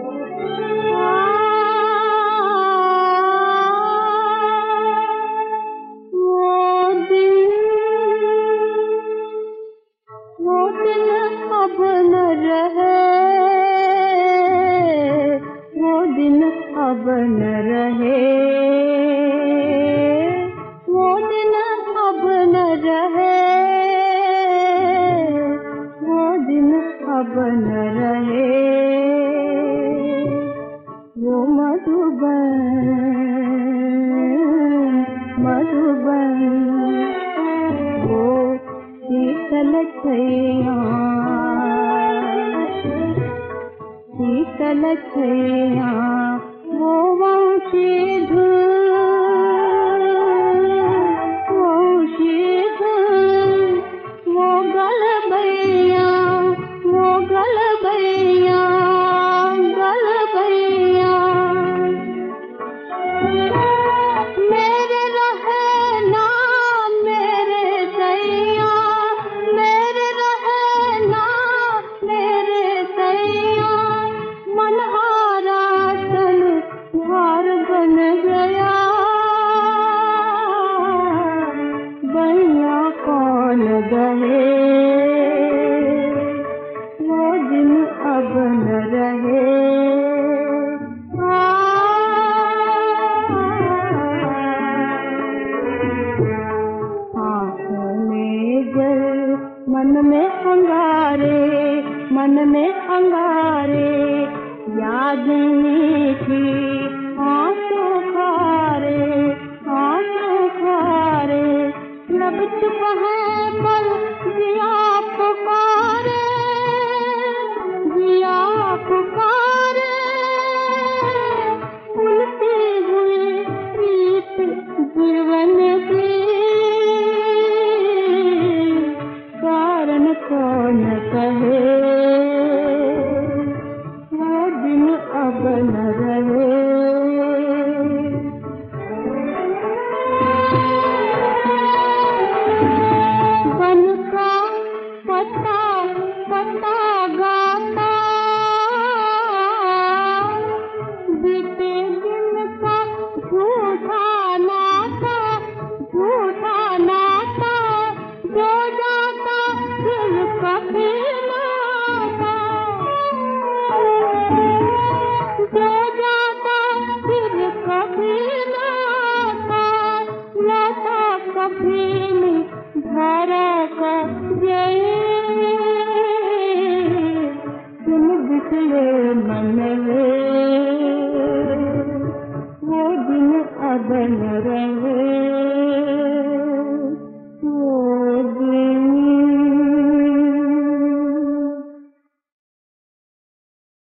अब न रहे, वो दिन अब न रहे, वो दिन अब न रहे, वो दिन अब न रहे। वो मधुबन मधुबन, वो शीतल छैया, शीतल छैया, वो वंशी धुन, वंशी धुन, वो गलबैया, वो गलबैया, गलबैया। मेरे रहे ना मेरे दैया, मेरे रहे ना मेरे दैया, मनहारा तन घर बन गया। बैया कौन गए, वो दिन अब न रहे। मन में अंगारे, मन में अंगारे, यादें मीठी आंसू खारे, आंसू खारे। लब चुप है पर जिया पुकारे, जिया पुकारे। उलटी हुई प्रीत जीवन की, कारण कौन कहे, वो दिन अब न रहे। बन का पता पता गाता, बीते दिन का झूठा नाता, झूठा नाता, जो जाता फिर कभी न आता, जो जाता फिर कभी न आता। लता कभी नहीं धारा का जय, तुम बिखरे मन में।